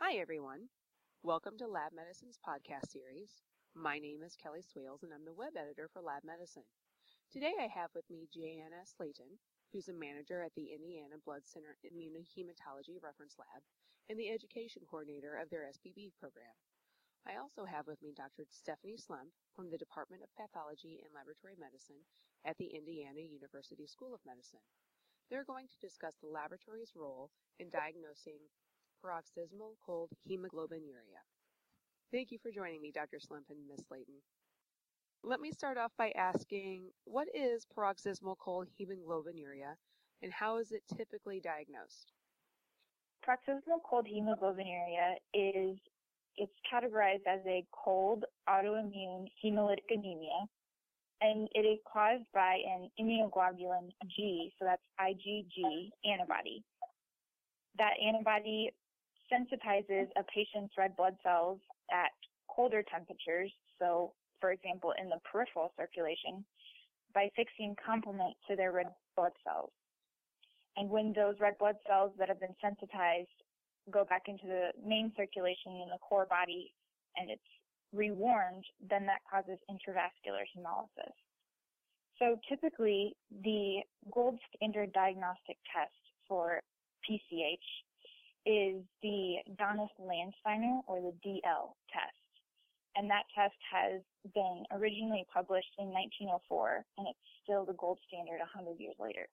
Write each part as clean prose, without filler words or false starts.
Hi, everyone. Welcome to Lab Medicine's podcast series. My name is Kelly Swales, and I'm the web editor for Lab Medicine. Today I have with me Jana Slayton, who's a manager at the Indiana Blood Center Immunohematology Reference Lab and the education coordinator of their SBB program. I also have with me Dr. Stephanie Slump from the Department of Pathology and Laboratory Medicine at the Indiana University School of Medicine. They're going to discuss the laboratory's role in diagnosing paroxysmal cold hemoglobinuria. Thank you for joining me, Dr. Slump and Ms. Slayton. Let me start off by asking, what is paroxysmal cold hemoglobinuria and how is it typically diagnosed? Paroxysmal cold hemoglobinuria it's categorized as a cold autoimmune hemolytic anemia, and it is caused by an immunoglobulin G, so that's IgG antibody. That antibody sensitizes a patient's red blood cells at colder temperatures, so for example in the peripheral circulation, by fixing complement to their red blood cells. And when those red blood cells that have been sensitized go back into the main circulation in the core body and it's rewarmed, then that causes intravascular hemolysis. So typically the gold standard diagnostic test for PCH is the Doneth-Landsteiner or the DL test. And that test has been originally published in 1904 and it's still the gold standard 100 years later.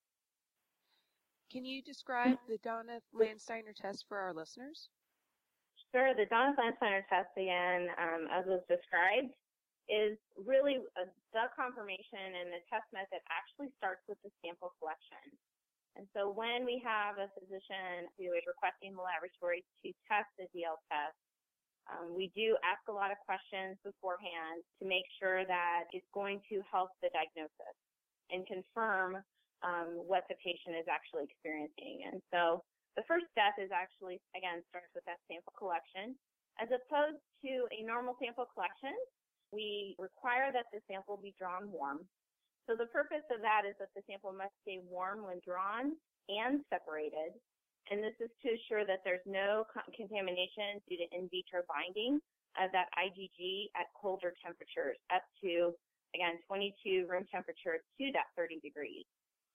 Can you describe the Doneth-Landsteiner test for our listeners? Sure. The Doneth-Landsteiner test, again, as was described, is really the confirmation, and the test method actually starts with the sample collection. And so when we have a physician who is requesting the laboratory to test the DL test, we do ask a lot of questions beforehand to make sure that it's going to help the diagnosis and confirm what the patient is actually experiencing. And so the first step is actually, again, starts with that sample collection. As opposed to a normal sample collection, we require that the sample be drawn warm. So the purpose of that is that the sample must stay warm when drawn and separated. And this is to assure that there's no contamination due to in vitro binding of that IgG at colder temperatures, up to, again, 22 room temperature to that 30 degrees.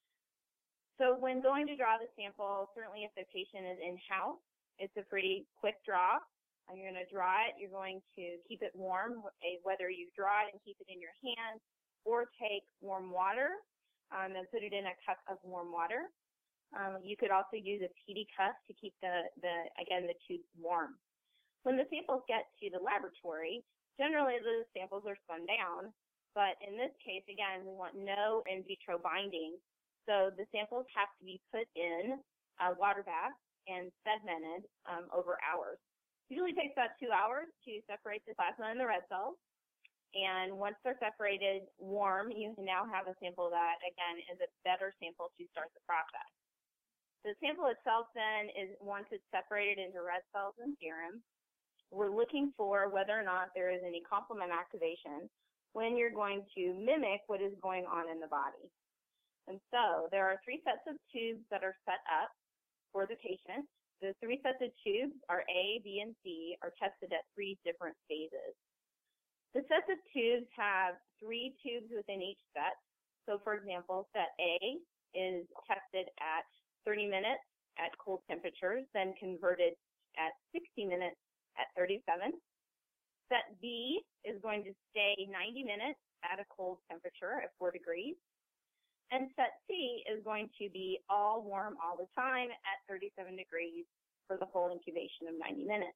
So when going to draw the sample, certainly if the patient is in-house, it's a pretty quick draw. You're going to draw it. You're going to keep it warm, whether you draw it and keep it in your hand or take warm water and put it in a cup of warm water. You could also use a PD cup to keep the tubes warm. When the samples get to the laboratory, generally the samples are spun down, but in this case, again, we want no in vitro binding. So the samples have to be put in a water bath and segmented over hours. It usually takes about 2 hours to separate the plasma and the red cells. And once they're separated warm, you now have a sample that, again, is a better sample to start the process. The sample itself then is, once it's separated into red cells and serum, we're looking for whether or not there is any complement activation when you're going to mimic what is going on in the body. And so there are 3 sets of tubes that are set up for the patient. The 3 sets of tubes are A, B, and C, are tested at 3 different phases. The sets of tubes have 3 tubes within each set. So for example, set A is tested at 30 minutes at cold temperatures, then converted at 60 minutes at 37. Set B is going to stay 90 minutes at a cold temperature at 4 degrees. And set C is going to be all warm all the time at 37 degrees for the whole incubation of 90 minutes.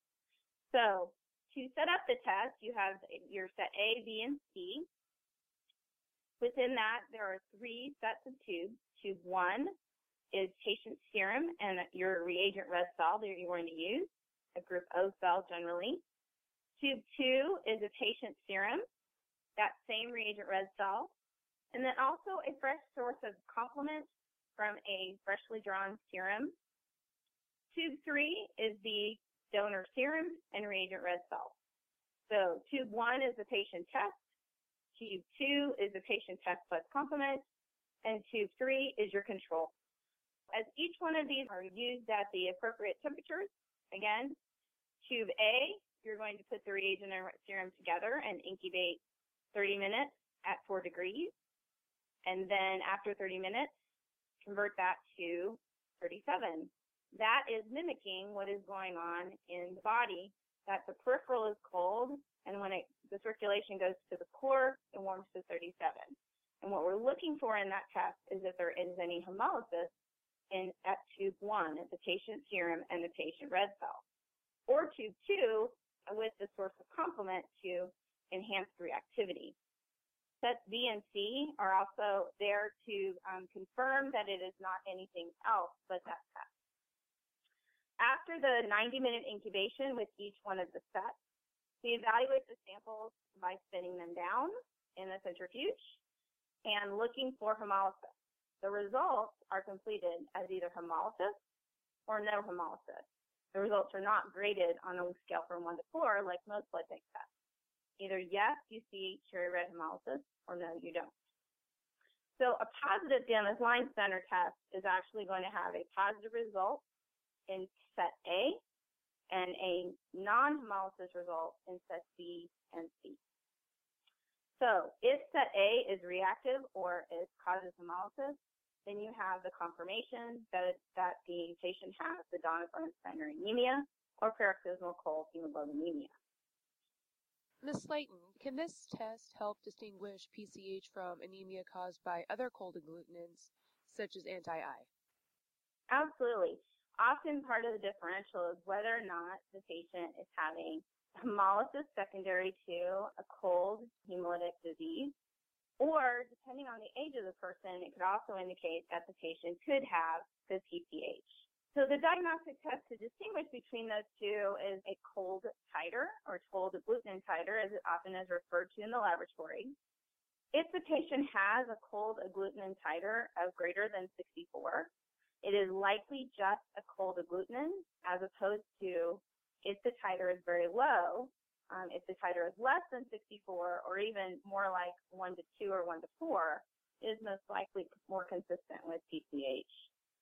So to set up the test, you have your set A, B, and C. Within that, there are 3 sets of tubes. Tube 1 is patient serum and your reagent red cell that you're going to use, a group O cell generally. Tube 2 is a patient serum, that same reagent red cell. And then also a fresh source of complement from a freshly drawn serum. Tube 3 is the donor serum and reagent red cell. So tube 1 is the patient test. Tube 2 is the patient test plus complement. And tube 3 is your control. As each one of these are used at the appropriate temperatures Again, tube A, you're going to put the reagent and serum together and incubate 30 minutes at 4 degrees. And then after 30 minutes, convert that to 37. That is mimicking what is going on in the body, that the peripheral is cold, and when the circulation goes to the core, it warms to 37. And what we're looking for in that test is if there is any hemolysis at tube 1, at the patient serum and the patient red cell, or tube 2 with the source of complement to enhance reactivity. Sets B and C are also there to confirm that it is not anything else but that test. After the 90-minute incubation with each one of the sets, we evaluate the samples by spinning them down in the centrifuge and looking for hemolysis. The results are completed as either hemolysis or no hemolysis. The results are not graded on a scale from 1 to 4 like most blood bank tests. Either yes, you see cherry red hemolysis, or no, you don't. So a positive Danvis line center test is actually going to have a positive result in set A and a non-hemolysis result in sets B and C. So if set A is reactive or it causes hemolysis, then you have the confirmation that the patient has the Donner-Steiner anemia or paroxysmal cold hemoglobinemia. Ms. Slayton, can this test help distinguish PCH from anemia caused by other cold agglutinins, such as anti-I? Absolutely. Often part of the differential is whether or not the patient is having hemolysis secondary to a cold hemolytic disease, or depending on the age of the person, it could also indicate that the patient could have the PCH. So the diagnostic test to distinguish between those two is a cold titer, or cold agglutinin titer, as it often is referred to in the laboratory. If the patient has a cold agglutinin titer of greater than 64, it is likely just a cold agglutinin, as opposed to if the titer is very low. If the titer is less than 64, or even more like 1 to 2 or 1 to 4, is most likely more consistent with PCH.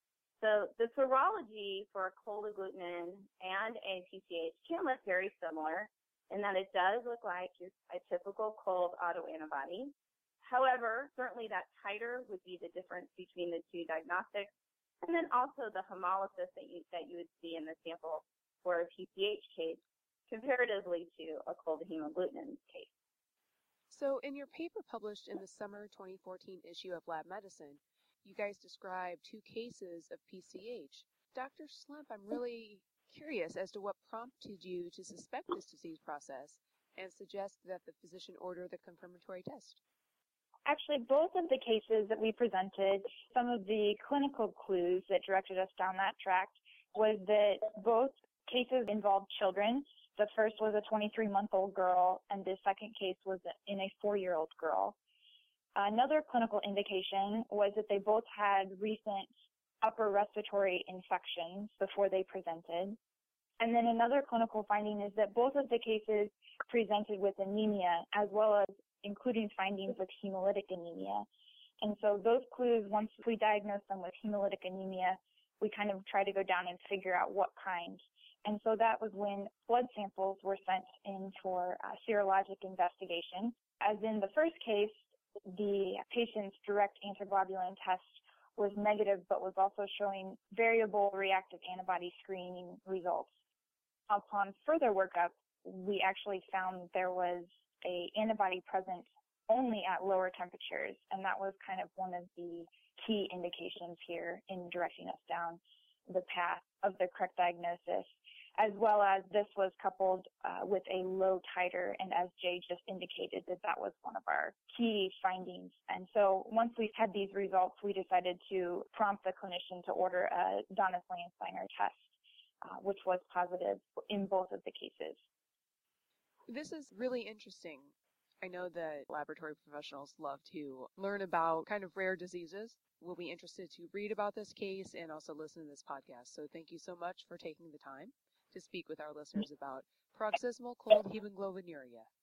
So the serology for a cold agglutinin and a PCH can look very similar in that it does look like a typical cold autoantibody. However, certainly that titer would be the difference between the two diagnostics, and then also the hemolysis that you would see in the sample for a PCH case comparatively to a cold hemagglutinin case. So in your paper published in the summer 2014 issue of Lab Medicine, you guys described 2 cases of PCH. Dr. Schlempp, I'm really curious as to what prompted you to suspect this disease process and suggest that the physician order the confirmatory test. Actually, both of the cases that we presented, some of the clinical clues that directed us down that track was that both cases involved children. The first was a 23-month-old girl, and the second case was in a 4-year-old girl. Another clinical indication was that they both had recent upper respiratory infections before they presented. And then another clinical finding is that both of the cases presented with anemia, as well as including findings with hemolytic anemia. And so those clues, once we diagnose them with hemolytic anemia, we kind of try to go down and figure out what kind. And so that was when blood samples were sent in for serologic investigation. As in the first case, the patient's direct antiglobulin test was negative, but was also showing variable reactive antibody screening results. Upon further workup, we actually found there was an antibody present only at lower temperatures, and that was kind of one of the key indications here in directing us down the path of the correct diagnosis, as well as this was coupled with a low titer, and as Jay just indicated, that was one of our key findings. And so once we had these results, we decided to prompt the clinician to order a Donner-Steiner test, which was positive in both of the cases. This is really interesting. I know that laboratory professionals love to learn about kind of rare diseases. We'll be interested to read about this case and also listen to this podcast. So thank you so much for taking the time to speak with our listeners about paroxysmal cold hemoglobinuria.